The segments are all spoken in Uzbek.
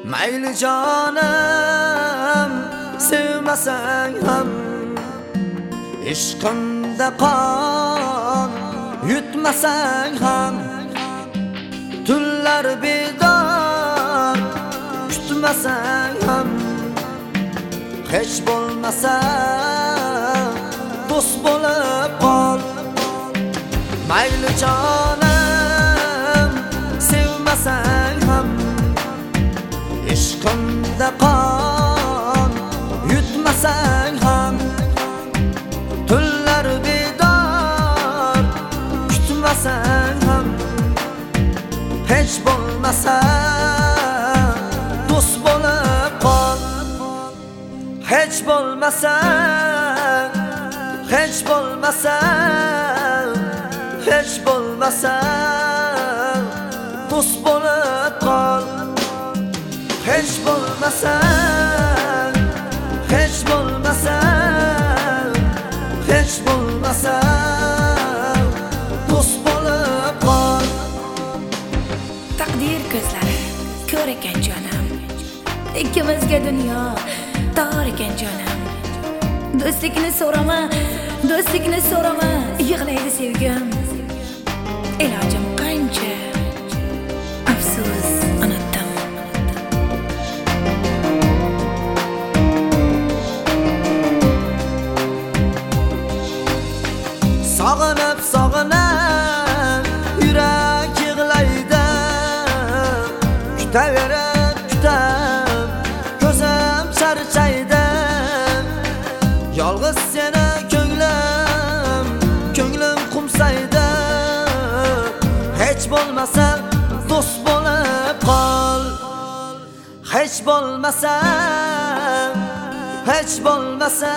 Mayli jonim sevmasang ham ishqimda qon yutmasang ham tunlar bedor kutmasang ham hech bo'lmasa do'st bo'lib qol. Mayli jonim sevmasang ham ishqimda qon yutmasang ham tunlar bedor kutmasang ham hech bo'lmasa do'st bo'lib qol. Hech bo'lmasa hech bo'lmasa hech bo'lmasa do'st bo'lib qol. Hech bo'lmasa hech bo'lmasa hech bo'lmasa do'st bo'lib qol. Taqdir ko'zlari ko'r ekan jonim, ikkimizga dunyo tor ekan jonim. Do'stlikni so'rama, yig'laydi sevgim. Ilojim qancha, afsus unutdim. Sog'inib yurak yig'laydi, kutaverib kutab ko'zim charchaydi. Yolg'iz seni ko'nglim qumsaydi. Hech bo'lmasa do'st bo'lib qol. Hech bo'lmasa hech bo'lmasa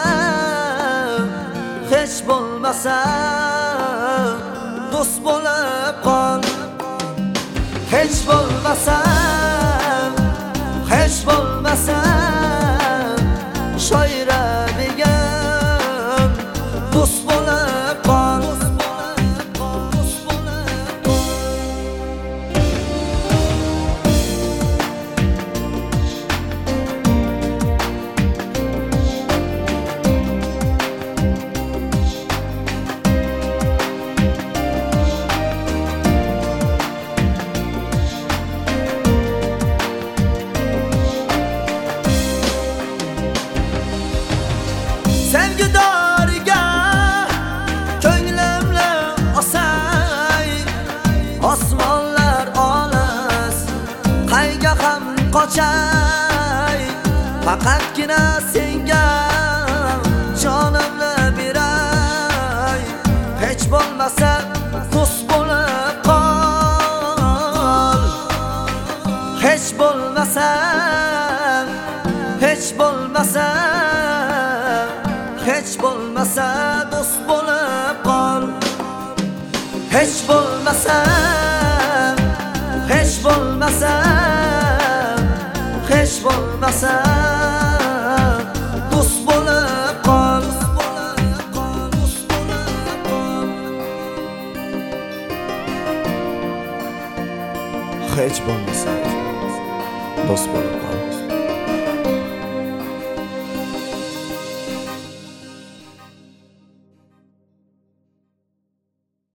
hech bo'lmasa do'st bo'lib qol. Hech bo'lmasa hech bo'lmasa shoira begim do'st bo'lib qol. Sevgidorga ko'nglimni osay, osmonlar olis qayga ham qochay. Faqatgina senga jonimni beray. Hech bo'lmasa do'st bo'lib qol. Hech bo'lmasa hech bo'lmasa hech bo'lmasa do'st bo'lib qol. Hech bo'lmasa hech bo'lmasa hech bo'lmasa do'st bo'lib qol. Hech bo'lmasa do'st bo'lib qol.